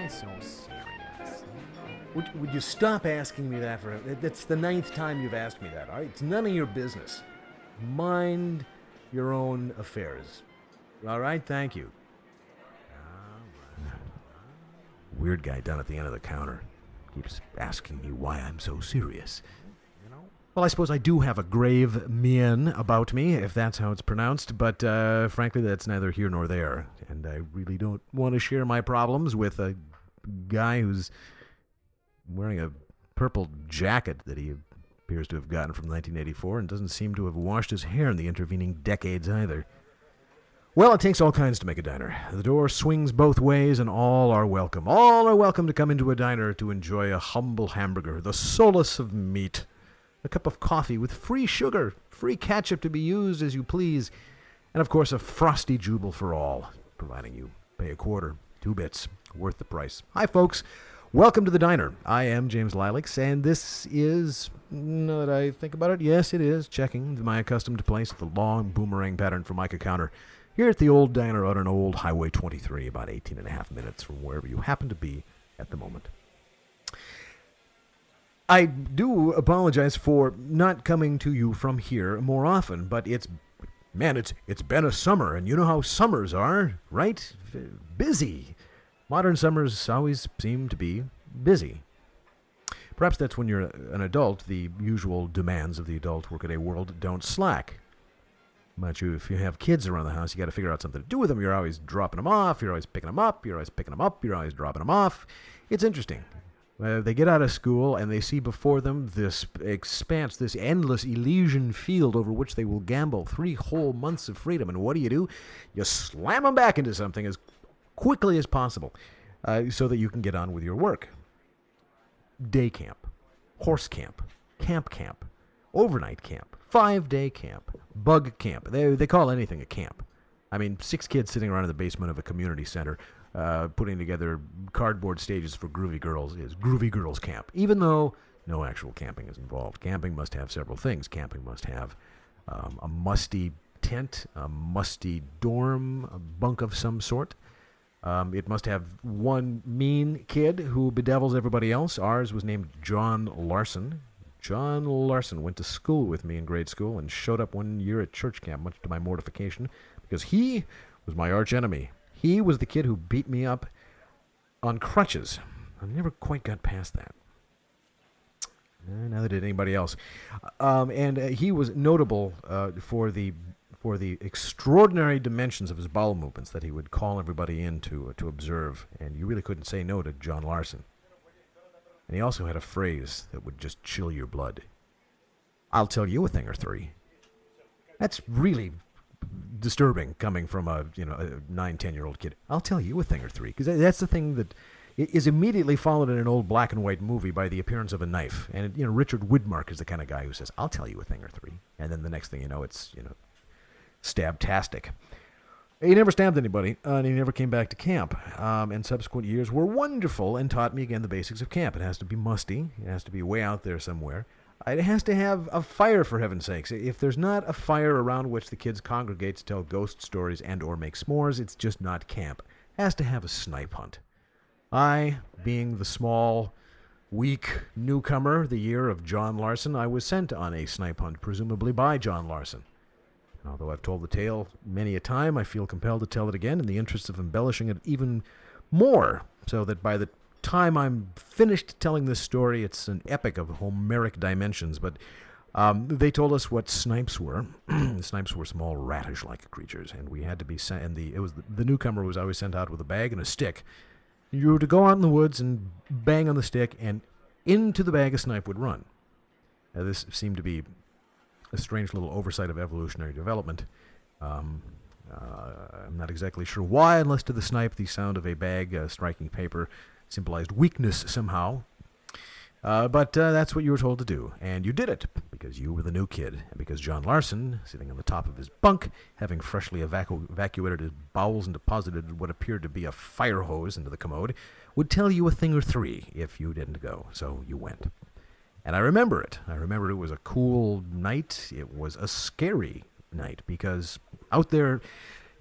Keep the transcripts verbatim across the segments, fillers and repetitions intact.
I so serious? Would, would you stop asking me that for... That's the ninth time you've asked me that, all right? It's none of your business. Mind your own affairs. All right, thank you. Weird guy down at the end of the counter. Keeps asking me why I'm so serious. You know? Well, I suppose I do have a grave mien about me, if that's how it's pronounced, but uh, frankly, that's neither here nor there. And I really don't want to share my problems with a guy who's wearing a purple jacket that he appears to have gotten from nineteen eighty-four and doesn't seem to have washed his hair in the intervening decades either. Well, it takes all kinds to make a diner. The door swings both ways, and all are welcome. All are welcome to come into a diner to enjoy a humble hamburger, the solace of meat, a cup of coffee with free sugar, free ketchup to be used as you please, and of course a frosty jubal for all, providing you pay a quarter, two bits, worth the price. Hi, folks. Welcome to the diner. I am James Lilacs, and this is, now that I think about it, yes, it is, checking my accustomed place at the long boomerang pattern Formica counter here at the old diner out on old Highway twenty-three, about eighteen and a half minutes from wherever you happen to be at the moment. I do apologize for not coming to you from here more often, but it's, man, it's it's been a summer, and you know how summers are, right? Busy. Modern summers always seem to be busy. Perhaps that's when you're an adult, the usual demands of the adult workaday world don't slack. But you, if you have kids around the house, you got to figure out something to do with them. You're always dropping them off. You're always picking them up. You're always picking them up. You're always dropping them off. It's interesting. Uh, they get out of school and they see before them this expanse, this endless Elysian field over which they will gamble three whole months of freedom. And what do you do? You slam them back into something as quickly as possible uh, so that you can get on with your work. Day camp, horse camp, camp camp, overnight camp, five-day camp, bug camp. They they call anything a camp. I mean, six kids sitting around in the basement of a community center uh, putting together cardboard stages for Groovy Girls is Groovy Girls Camp, even though no actual camping is involved. Camping must have several things. Camping must have um, a musty tent, a musty dorm, a bunk of some sort. Um, it must have one mean kid who bedevils everybody else. Ours was named John Larson. John Larson went to school with me in grade school and showed up one year at church camp, much to my mortification, because he was my arch enemy. He was the kid who beat me up on crutches. I never quite got past that. Uh, neither did anybody else. Um, and uh, he was notable uh, for the for the extraordinary dimensions of his bowel movements that he would call everybody in to, uh, to observe, and you really couldn't say no to John Larson. And he also had a phrase that would just chill your blood. I'll tell you a thing or three. That's really disturbing coming from a, you know, a nine, ten-year-old kid. I'll tell you a thing or three, because that's the thing that is immediately followed in an old black and white movie by the appearance of a knife. And, you know, Richard Widmark is the kind of guy who says, I'll tell you a thing or three. And then the next thing you know, it's, you know, stab-tastic. He never stabbed anybody, uh, and he never came back to camp. Um, and subsequent years were wonderful and taught me, again, the basics of camp. It has to be musty. It has to be way out there somewhere. It has to have a fire, for heaven's sakes. If there's not a fire around which the kids congregate to tell ghost stories and or make s'mores, it's just not camp. It has to have a snipe hunt. I, being the small, weak newcomer the year of John Larson, I was sent on a snipe hunt, presumably by John Larson. Although I've told the tale many a time, I feel compelled to tell it again in the interest of embellishing it even more, so that by the time I'm finished telling this story, it's an epic of Homeric dimensions. But um, they told us what snipes were. Snipes were small radish-like creatures, and we had to be sent. And the it was the, the newcomer was always sent out with a bag and a stick. You were to go out in the woods and bang on the stick, and into the bag a snipe would run. Now, this seemed to be a strange little oversight of evolutionary development. Um, uh, I'm not exactly sure why, unless to the snipe the sound of a bag uh, striking paper symbolized weakness somehow. Uh, but uh, that's what you were told to do, and you did it, because you were the new kid, and because John Larson, sitting on the top of his bunk, having freshly evacu- evacuated his bowels and deposited what appeared to be a fire hose into the commode, would tell you a thing or three if you didn't go, so you went. And I remember it. I remember it was a cool night. It was a scary night, because out there,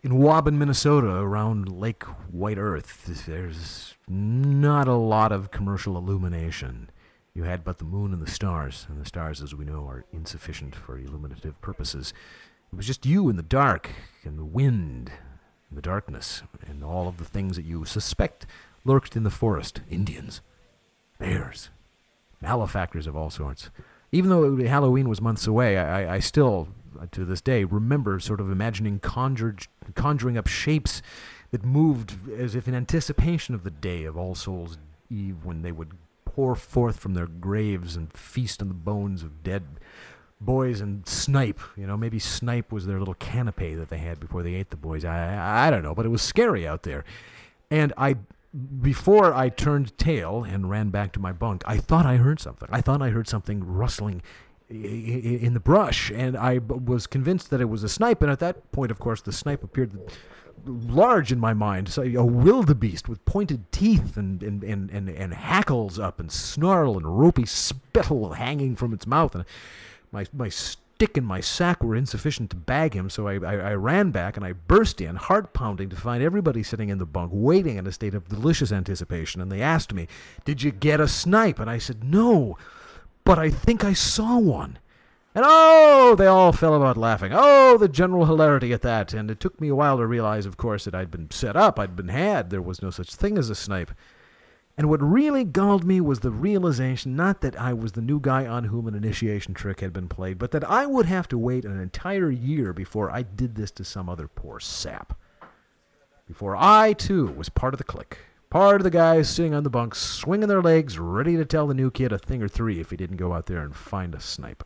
In Waban, Minnesota, around Lake White Earth, there's not a lot of commercial illumination. You had but the moon and the stars, and the stars, as we know, are insufficient for illuminative purposes. It was just you in the dark, and the wind, and the darkness, and all of the things that you suspect lurked in the forest. Indians, bears, malefactors of all sorts. Even though Halloween was months away, I, I still, to this day, remember sort of imagining conjured, conjuring up shapes that moved as if in anticipation of the day of All Souls' Eve, when they would pour forth from their graves and feast on the bones of dead boys and snipe. You know, maybe snipe was their little canapé that they had before they ate the boys. I, I don't know, but it was scary out there. And I, before I turned tail and ran back to my bunk, I thought I heard something. I thought I heard something rustling in the brush, and I was convinced that it was a snipe. And at that point, of course, the snipe appeared large in my mind, so a wildebeest with pointed teeth and and, and, and and hackles up and snarl and ropey spittle hanging from its mouth. And my my stick and my sack were insufficient to bag him, so I, I, I ran back and I burst in, heart pounding, to find everybody sitting in the bunk, waiting in a state of delicious anticipation. And they asked me, "Did you get a snipe?" And I said, "No, but I think I saw one." And oh, they all fell about laughing. Oh, the general hilarity at that. And it took me a while to realize, of course, that I'd been set up, I'd been had. There was no such thing as a snipe. And what really galled me was the realization, not that I was the new guy on whom an initiation trick had been played, but that I would have to wait an entire year before I did this to some other poor sap. Before I, too, was part of the clique. Part of the guys sitting on the bunks, swinging their legs, ready to tell the new kid a thing or three if he didn't go out there and find a snipe.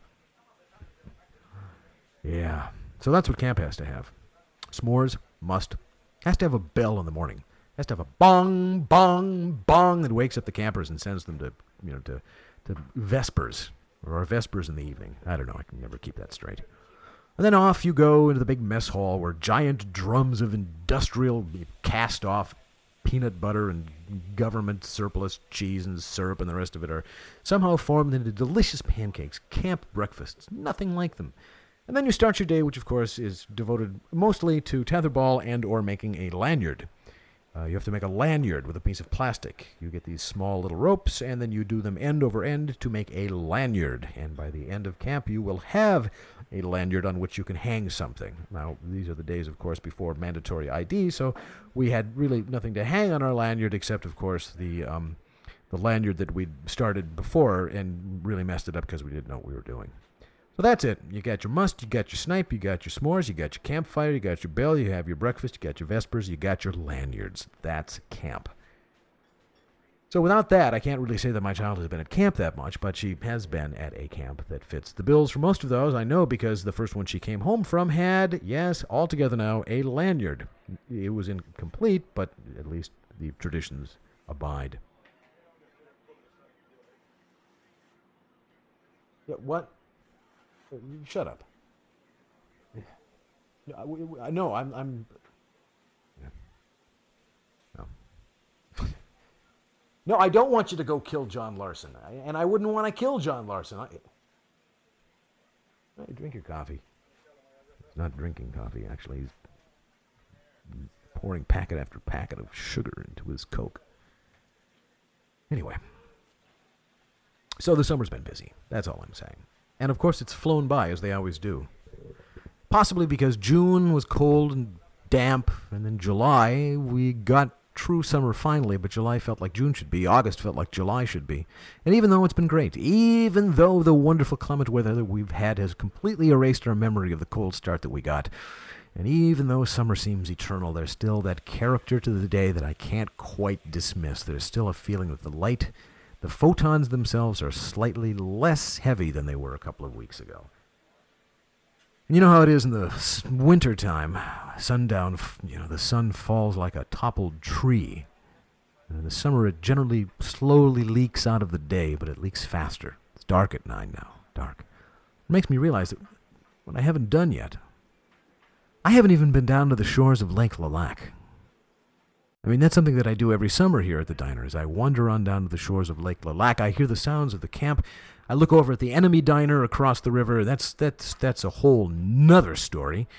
Yeah, so that's what camp has to have. S'mores, must. Has to have a bell in the morning. Has to have a bong, bong, bong that wakes up the campers and sends them to, you know, to, to vespers, or vespers in the evening. I don't know, I can never keep that straight. And then off you go into the big mess hall where giant drums of industrial cast-off peanut butter and government surplus cheese and syrup and the rest of it are somehow formed into delicious pancakes, camp breakfasts, nothing like them. And then you start your day, which of course is devoted mostly to tetherball and or making a lanyard. Uh, you have to make a lanyard with a piece of plastic. You get these small little ropes, and then you do them end over end to make a lanyard. And by the end of camp, you will have a lanyard on which you can hang something. Now, these are the days, of course, before mandatory I D, so we had really nothing to hang on our lanyard except, of course, the um, the lanyard that we'd started before and really messed it up because we didn't know what we were doing. So that's it. You got your must, you got your snipe, you got your s'mores, you got your campfire, you got your bell, you have your breakfast, you got your vespers, you got your lanyards. That's camp. So without that, I can't really say that my child has been at camp that much, but she has been at a camp that fits the bills for most of those. I know because the first one she came home from had, yes, altogether now, a lanyard. It was incomplete, but at least the traditions abide. Yeah, what? Shut up. No, I'm. I'm. No. No, I don't want you to go kill John Larson, and I wouldn't want to kill John Larson. I, I drink your coffee. He's not drinking coffee. Actually, he's pouring packet after packet of sugar into his Coke. Anyway, so the summer's been busy. That's all I'm saying. And, of course, it's flown by, as they always do. Possibly because June was cold and damp, and then July, we got true summer finally, but July felt like June should be, August felt like July should be. And even though it's been great, even though the wonderful climate weather that we've had has completely erased our memory of the cold start that we got, and even though summer seems eternal, there's still that character to the day that I can't quite dismiss. There's still a feeling that the light... The photons themselves are slightly less heavy than they were a couple of weeks ago. And you know how it is in the winter time, sundown, you know, the sun falls like a toppled tree. And in the summer it generally slowly leaks out of the day, but it leaks faster. It's dark at nine now, dark. It makes me realize that what I haven't done yet, I haven't even been down to the shores of Lake Lilac. I mean, that's something that I do every summer here at the diner. As I wander on down to the shores of Lake Lilac, I hear the sounds of the camp. I look over at the enemy diner across the river. That's that's that's a whole nother story.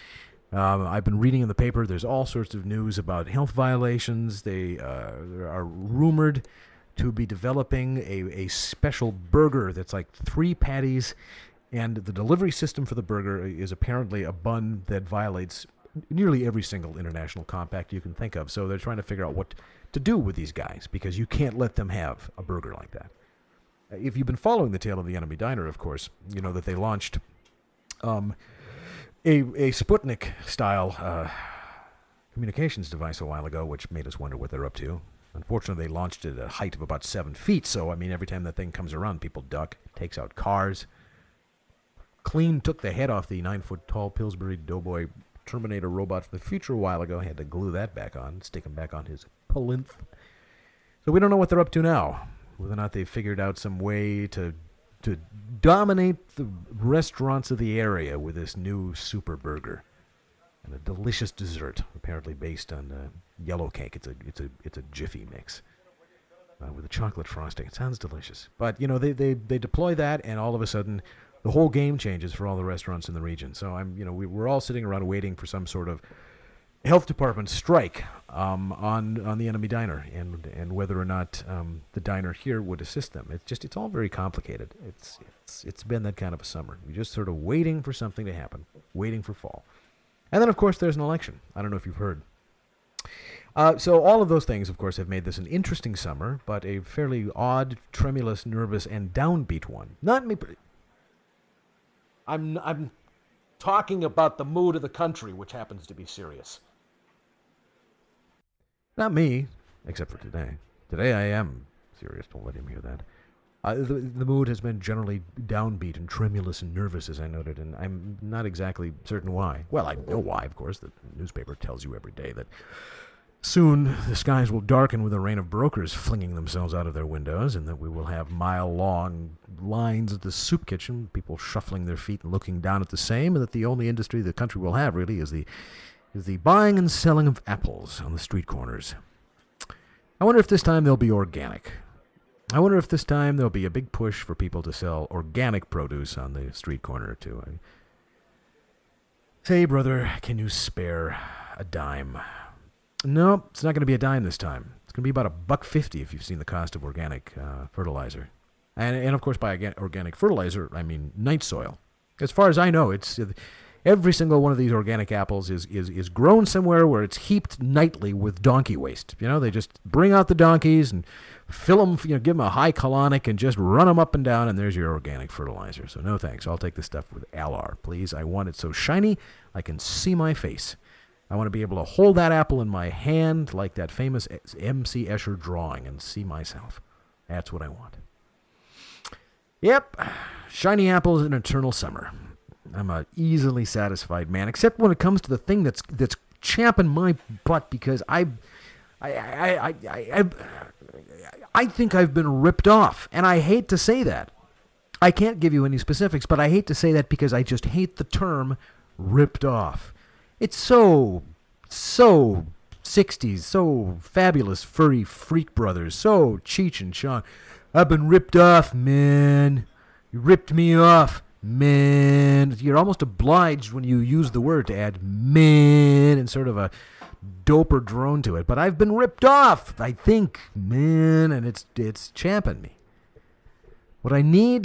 Um, I've been reading in the paper. There's all sorts of news about health violations. They uh, are rumored to be developing a, a special burger that's like three patties, and the delivery system for the burger is apparently a bun that violates nearly every single international compact you can think of. So they're trying to figure out what to do with these guys, because you can't let them have a burger like that. If you've been following the tale of the Enemy Diner, of course, you know that they launched um, a, a Sputnik-style uh, communications device a while ago, which made us wonder what they're up to. Unfortunately, they launched it at a height of about seven feet, so, I mean, every time that thing comes around, people duck, takes out cars. Clean took the head off the nine-foot-tall Pillsbury Doughboy Terminator robot from the future a while ago. Had to glue that back on, stick him back on his plinth. So we don't know what they're up to now. Whether or not they've figured out some way to to dominate the restaurants of the area with this new super burger and a delicious dessert, apparently based on uh, yellow cake. It's a it's a it's a Jiffy mix uh, with a chocolate frosting. It sounds delicious, but you know they they they deploy that, and all of a sudden the whole game changes for all the restaurants in the region. So I'm you know we, we're all sitting around waiting for some sort of health department strike um, on on the Enemy Diner, and and whether or not um, the diner here would assist them. It's just it's all very complicated. It's it's it's been that kind of a summer. We're just sort of waiting for something to happen, waiting for fall, and then of course there's an election. I don't know if you've heard. Uh, so all of those things, of course, have made this an interesting summer, but a fairly odd, tremulous, nervous, and downbeat one. Not me. I'm I'm talking about the mood of the country, which happens to be serious. Not me, except for today. Today I am serious. Don't let him hear that. Uh, the, the mood has been generally downbeat and tremulous and nervous, as I noted, and I'm not exactly certain why. Well, I know why, of course. The newspaper tells you every day that soon the skies will darken with a rain of brokers flinging themselves out of their windows, and that we will have mile-long lines at the soup kitchen, people shuffling their feet and looking down at the same, and that the only industry the country will have, really, is the is the buying and selling of apples on the street corners. I wonder if this time they'll be organic. I wonder if this time there'll be a big push for people to sell organic produce on the street corner, too. I say, brother, can you spare a dime? No, it's not going to be a dime this time. It's going to be about a buck fifty if you've seen the cost of organic uh, fertilizer. And, and, of course, by organic fertilizer, I mean night soil. As far as I know, it's uh, every single one of these organic apples is, is, is grown somewhere where it's heaped nightly with donkey waste. You know, they just bring out the donkeys and fill them, you know, give them a high colonic and just run them up and down, and there's your organic fertilizer. So no thanks. I'll take the stuff with Alar, please. I want it so shiny I can see my face. I want to be able to hold that apple in my hand like that famous M C Escher drawing and see myself. That's what I want. Yep, shiny apples in eternal summer. I'm a easily satisfied man, except when it comes to the thing that's that's champing my butt, because I, I, I, I, I, I think I've been ripped off, and I hate to say that. I can't give you any specifics, but I hate to say that because I just hate the term ripped off. It's so, so sixties, so fabulous, furry freak brothers, so Cheech and Chong. I've been ripped off, man. You ripped me off. Man, you're almost obliged when you use the word to add man and sort of a doper drone to it. But I've been ripped off, I think, man, and it's it's champing me. What I need,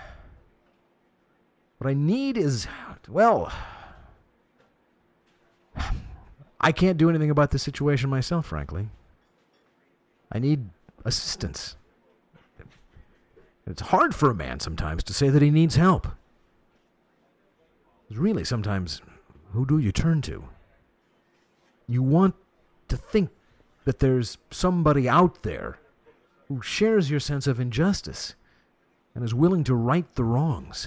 what I need is, well, I can't do anything about this situation myself, frankly. I need assistance. It's hard for a man sometimes to say that he needs help. Really, sometimes, who do you turn to? You want to think that there's somebody out there who shares your sense of injustice and is willing to right the wrongs.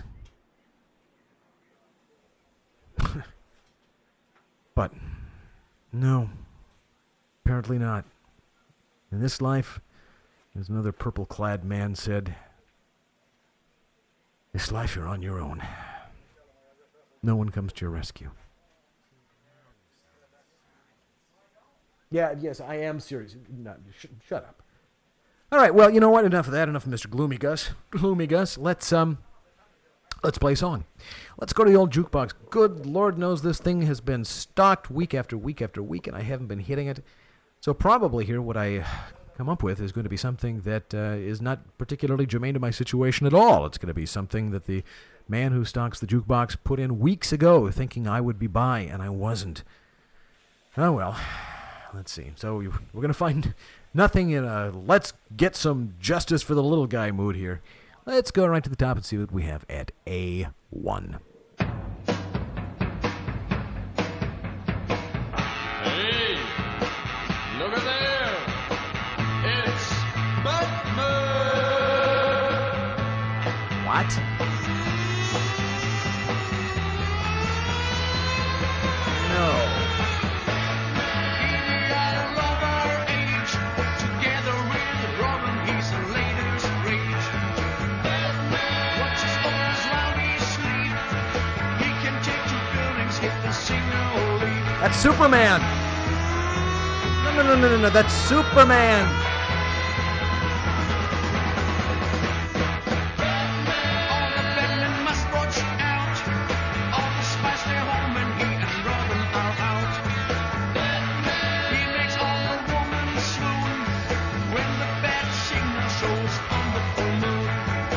But, no, apparently not. In this life, as another purple-clad man said, this life you're on your own. No one comes to your rescue. Yeah, yes, I am serious. No, sh- shut up. All right, well, you know what? Enough of that. Enough of Mister Gloomy Gus. Gloomy Gus. Let's um, Let's play a song. Let's go to the old jukebox. Good Lord knows this thing has been stocked week after week after week, and I haven't been hitting it. So probably here what I come up with is going to be something that uh, is not particularly germane to my situation at all. It's going to be something that the man who stocks the jukebox put in weeks ago thinking I would be by, and I wasn't. Oh, well. Let's see. So we're going to find nothing in a let's get some justice for the little guy mood here. Let's go right to the top and see what we have at A one. Hey, look at there. It's Batman. What? No. That's Superman! No, no, no, no, no, no, that's Superman! All the Batman must watch out. All the spies stay home and he and Robin are out. He makes all the women swoon when the bad signal shows on the full moon.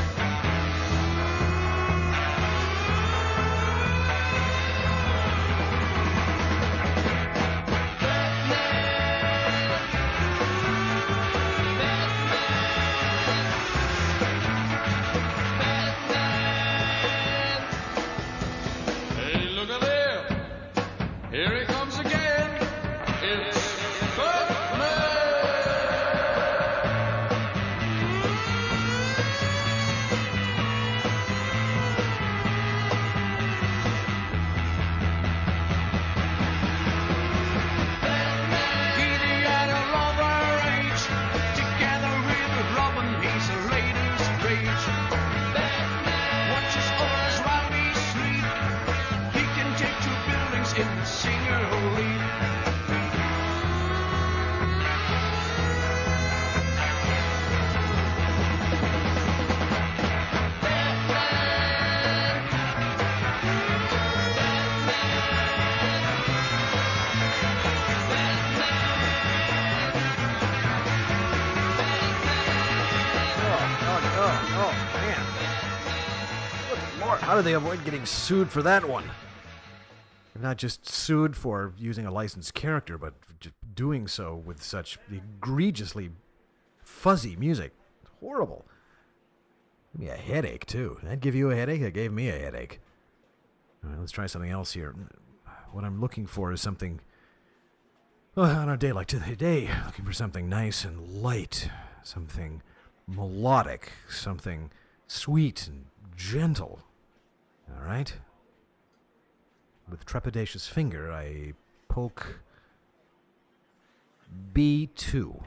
Hey, look at there. Here he comes again. It's Batman. He the other lover age. Together with Robin, he's a latest rage. Watches orders while he sleep. He can take two buildings in a single leap. Oh, oh, oh, oh, man. Good Lord, how do they avoid getting sued for that one? They're not just sued for using a licensed character, but just doing so with such egregiously fuzzy music. It's horrible. Give me a headache, too. Did that give you a headache? It gave me a headache. All right, let's try something else here. What I'm looking for is something, well, on a day like today, looking for something nice and light, something melodic, something sweet and gentle. All right? With trepidatious finger, I poke B two.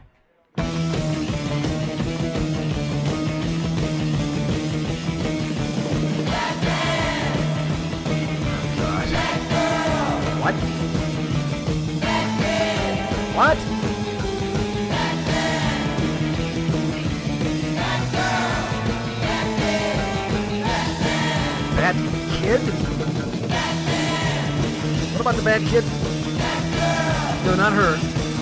What? What? Bad kid? What about the bad kid? No, not her.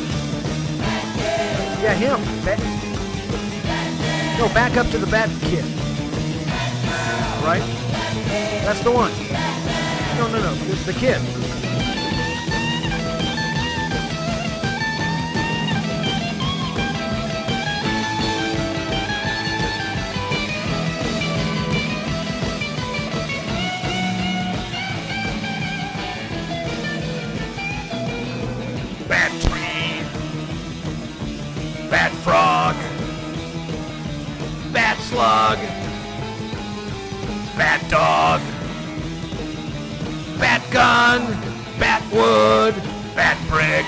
Yeah, him. Ba- no, back up to the bad kid. Right? That's the one. No, no, no. The, the kid. Bat tree. Bat frog. Bat slug. Bat dog. Bat gun. Bat wood. Bat brick.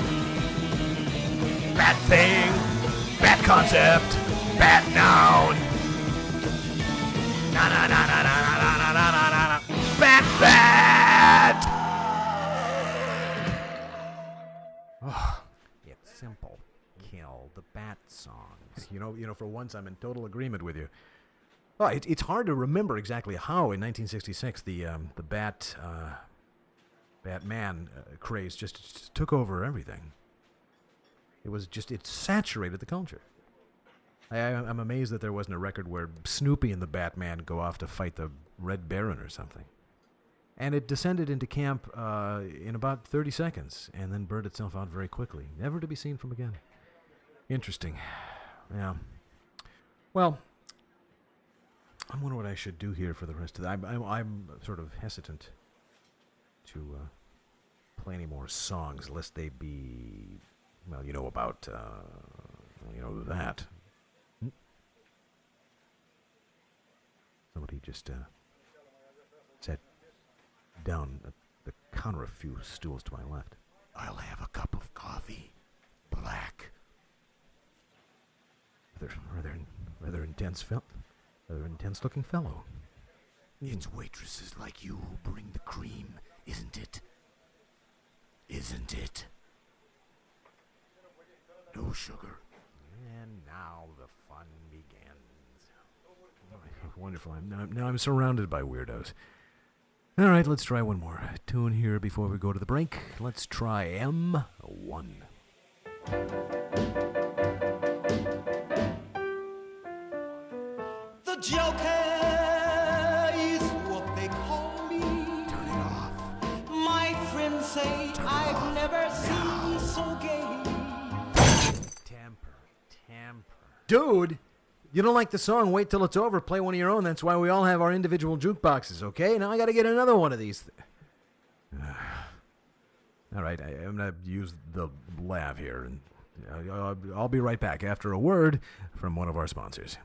Bat thing. Bat concept. Bat noun. Na na na na na na na na na na na. Bat bat. Oh, it's simple. Kill the bat songs. You know, you know. For once, I'm in total agreement with you. Well, it, it's hard to remember exactly how in nineteen sixty-six the um, the Bat uh, Batman uh, craze just, just took over everything. It was just it saturated the culture. I, I'm amazed that there wasn't a record where Snoopy and the Batman go off to fight the Red Baron or something. And it descended into camp uh, in about thirty seconds, and then burned itself out very quickly, never to be seen from again. Interesting. Yeah. Well, I wonder what I should do here for the rest of the... I'm, I'm, I'm sort of hesitant to uh, play any more songs, lest they be... Well, you know about... Uh, you know, that. Hmm? Somebody just uh, sat down at the counter a few stools to my left. I'll have a cup of coffee. Black. Rather, rather, rather intense fel- rather intense-looking fellow. It's waitresses like you who bring the cream, isn't it? Isn't it? No sugar. And now the fun begins. Oh, wonderful. I'm, now, now I'm surrounded by weirdos. All right, let's try one more tune here before we go to the break. Let's try M one. The Joker is what they call me. Turn it off. My friends say I've never seen so gay. Temper, temper. Dude, you don't like the song, wait till it's over, play one of your own. That's why we all have our individual jukeboxes, okay? Now I gotta get another one of these. Th- all right, I, I'm gonna use the lav here, and uh, I'll, I'll be right back after a word from one of our sponsors.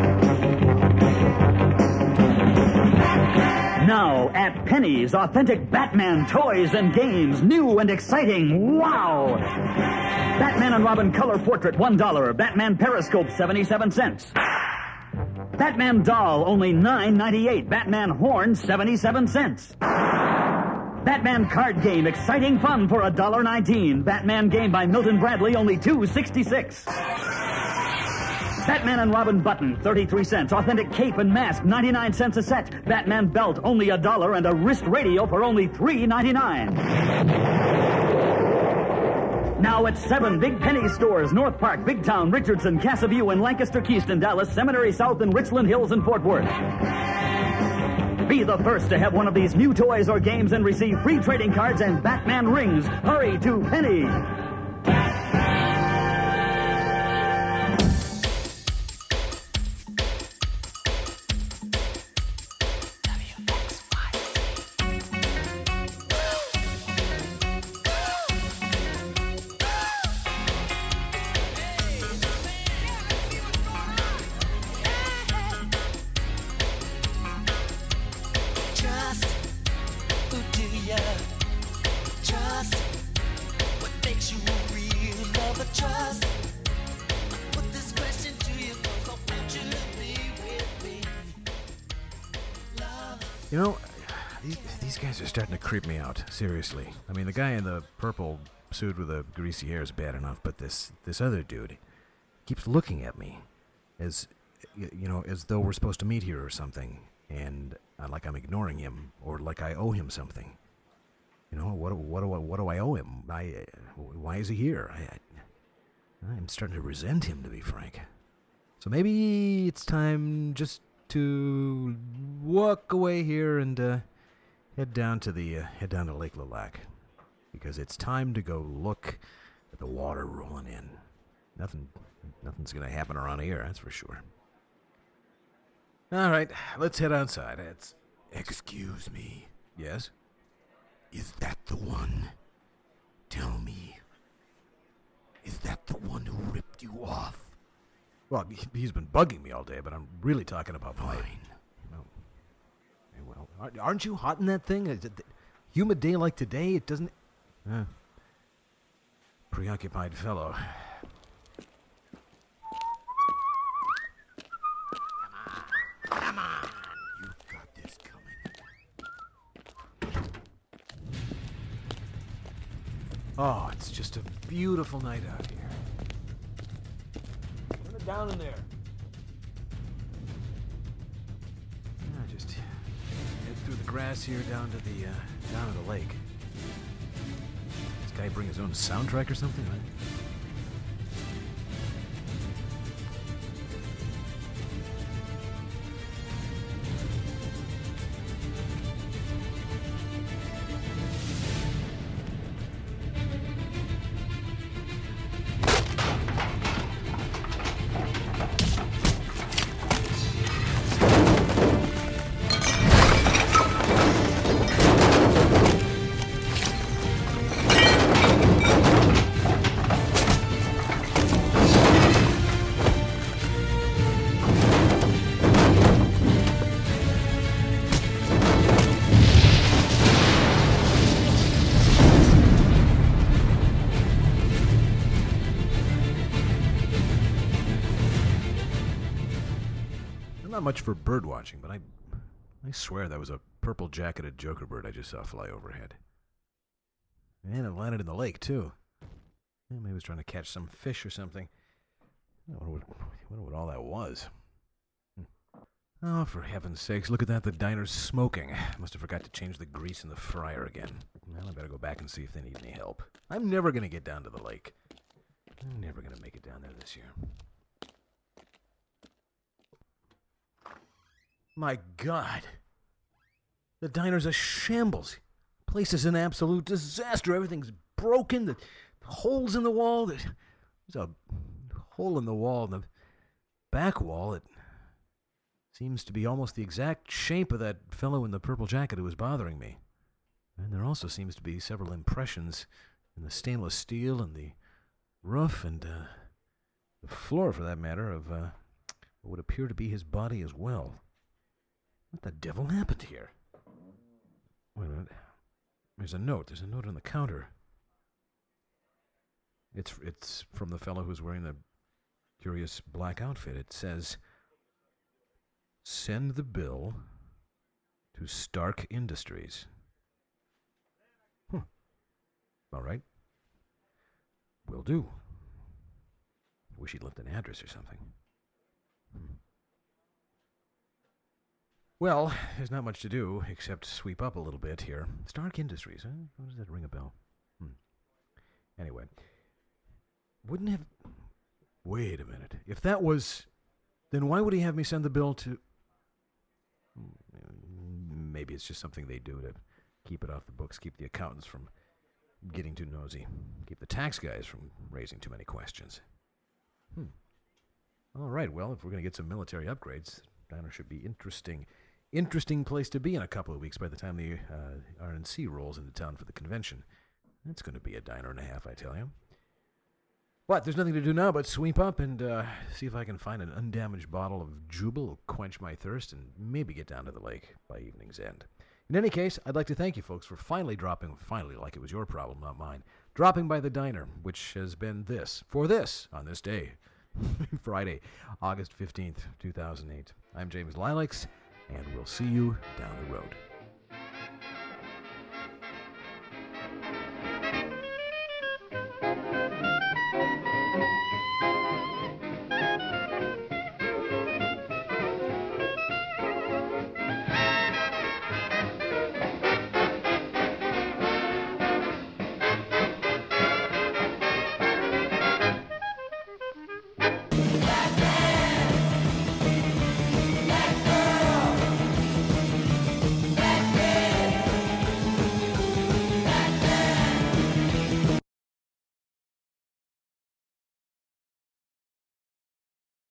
Now at Penny's, authentic Batman toys and games, new and exciting. Wow! Batman and Robin color portrait, one dollar. Batman periscope, seventy-seven cents. Batman doll, only nine ninety-eight. Batman horn, seventy-seven cents. Batman card game, exciting fun for one dollar nineteen. Batman game by Milton Bradley, only two sixty-six. Batman and Robin button, thirty-three cents. Authentic cape and mask, ninety-nine cents a set. Batman belt, only a dollar, and a wrist radio for only three ninety-nine. Now at seven Big Penny stores, North Park, Big Town, Richardson, Casaview, and Lancaster, Keyston, Dallas, Seminary South, and Richland Hills and Fort Worth. Be the first to have one of these new toys or games and receive free trading cards and Batman rings. Hurry to Penny. Trust, who do ya? Trust, what makes you a real lover? Trust, I put this question to you 'cause I want you to be with me. Love. You know, these, these guys are starting to creep me out, seriously. I mean, the guy in the purple suit with the greasy hair is bad enough, but this, this other dude keeps looking at me as, y- you know, as though we're supposed to meet here or something, and uh, like I'm ignoring him, or like I owe him something. You know, what, do- what, do, I, what do I owe him? I, uh, why is he here? I, I, I'm starting to resent him, to be frank. So maybe it's time just to walk away here and uh, head down to the uh, head down to Lake Lilac, because it's time to go look at the water rolling in. Nothing, nothing's gonna happen around here, that's for sure. All right, let's head outside. It's Excuse me. yes. Is that the one? Tell me. Is that the one who ripped you off? Well, he- he's been bugging me all day, but I'm really talking about my. Fine. No. Hey, well, aren't- aren't you hot in that thing? Is it, humid day like today, it doesn't. Uh, preoccupied fellow. You've got this coming. Oh, it's just a beautiful night out here. Turn it down in there. grass here down to the uh, down to the lake. This guy bring his own soundtrack or something, right? Not much for bird watching, but I I swear that was a purple-jacketed joker bird I just saw fly overhead. And it landed in the lake, too. Yeah, maybe it was trying to catch some fish or something. I wonder what, I wonder what all that was. Hmm. Oh, for heaven's sakes, look at that. The diner's smoking. Must have forgot to change the grease in the fryer again. Well, I better go back and see if they need any help. I'm never going to get down to the lake. I'm never going to make it down there this year. My God. The diner's a shambles. The place is an absolute disaster. Everything's broken. The holes in the wall. There's a hole in the wall in the back wall. It seems to be almost the exact shape of that fellow in the purple jacket who was bothering me. And there also seems to be several impressions in the stainless steel and the roof and uh, the floor, for that matter, of uh, what would appear to be his body as well. What the devil happened here? Wait a minute. There's a note. There's a note on the counter. It's it's from the fellow who's wearing the curious black outfit. It says, "Send the bill to Stark Industries." Hmm. All right. Will do. Wish he'd left an address or something. Hmm. Well, there's not much to do except sweep up a little bit here. Stark Industries, huh? How does that ring a bell? Hmm. Anyway, wouldn't have... Wait a minute. If that was... Then why would he have me send the bill to... Maybe it's just something they do to keep it off the books, keep the accountants from getting too nosy, keep the tax guys from raising too many questions. Hmm. All right, well, if we're going to get some military upgrades, diner should be interesting. Interesting place to be in a couple of weeks by the time the uh, R N C rolls into town for the convention. It's going to be a diner and a half, I tell you. But there's nothing to do now but sweep up and uh, see if I can find an undamaged bottle of Jubal, quench my thirst, and maybe get down to the lake by evening's end. In any case, I'd like to thank you folks for finally dropping, finally like it was your problem, not mine, dropping by the diner, which has been this, for this, on this day, Friday, August fifteenth, two thousand eight. I'm James Lilacs, and we'll see you down the road.